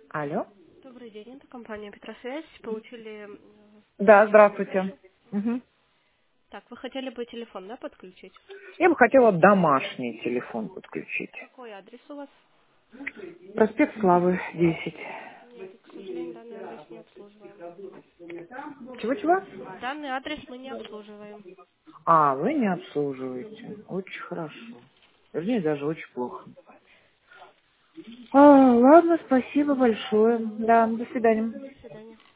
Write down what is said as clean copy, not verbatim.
Алло? Добрый день, это компания Петросвязь. Получили Да, сообщение от здравствуйте. Саши. Мгм. Так, вы хотели бы телефон, да, подключить? Я бы хотела домашний телефон подключить. Какой адрес у вас? Проспект Славы, 10. Нет, к сожалению, данный адрес не обслуживаем. Чего-чего? Данный адрес мы не обслуживаем. А, вы не обслуживаете. Очень хорошо. Вернее, даже очень плохо. Ладно, спасибо большое. Да, до свидания. До свидания.